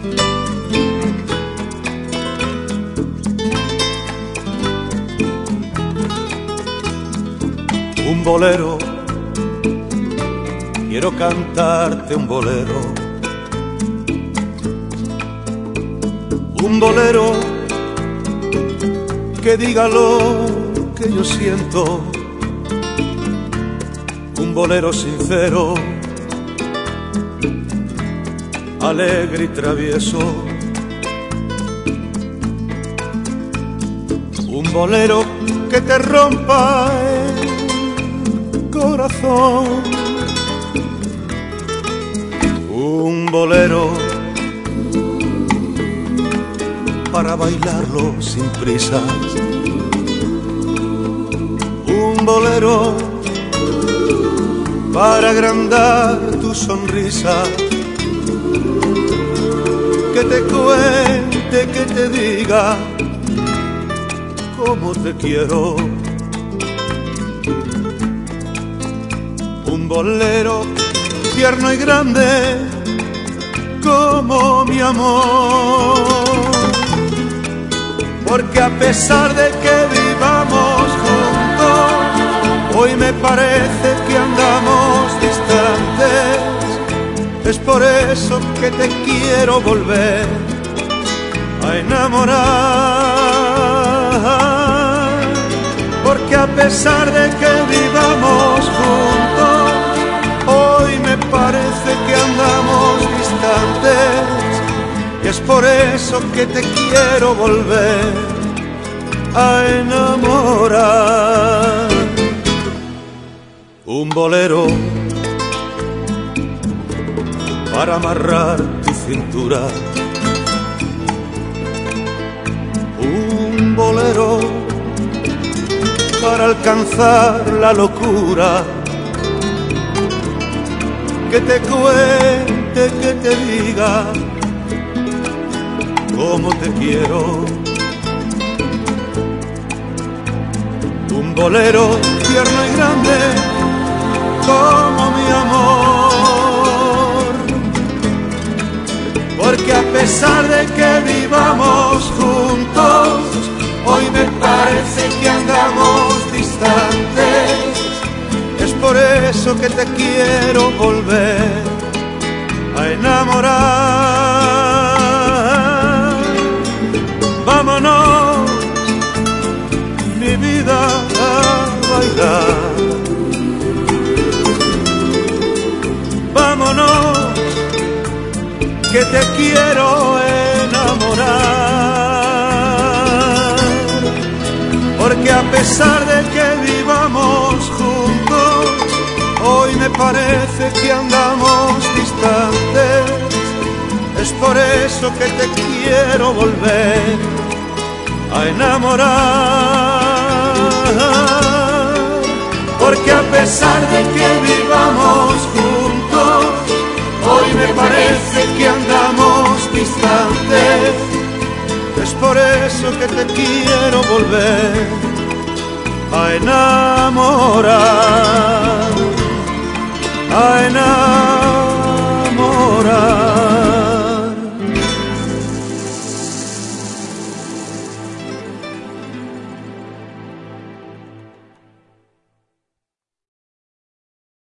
Un bolero, quiero cantarte un bolero. Un bolero que diga lo que yo siento. Un bolero sincero, alegre y travieso. Un bolero que te rompa el corazón. Un bolero para bailarlo sin prisas. Un bolero para agrandar tu sonrisa. Que te cuente, que te diga cómo te quiero. Un bolero tierno y grande como mi amor. Porque a pesar de que vivamos juntos, hoy me parece que andamos distantes. Es por eso que te quiero volver a enamorar. Porque a pesar de que vivamos juntos, hoy me parece que andamos distantes. Y es por eso que te quiero volver a enamorar. Un bolero para amarrar tu cintura. Un bolero para alcanzar la locura. Que te cuente, que te diga cómo te quiero. Un bolero tierno y grande como mi amor. Porque a pesar de que vivamos juntos, hoy me parece que andamos distantes. Es por eso que te quiero volver a enamorar. Vámonos, mi vida, a bailar. Vámonos, que te quiero enamorar. Porque a pesar de que vivamos juntos, hoy me parece que andamos distantes. Es por eso que te quiero volver a enamorar. Porque a pesar de que vivamos juntos, hoy me parece que andamos distantes. Es por eso que te quiero volver a enamorar, a enamorar.